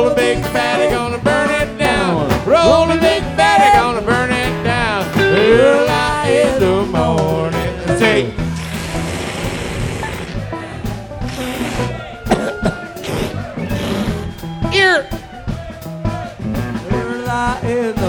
Rolling big fatty, gonna burn it down. Rolling big fatty, gonna burn it down. Early in the morning. Say. Ear. Early in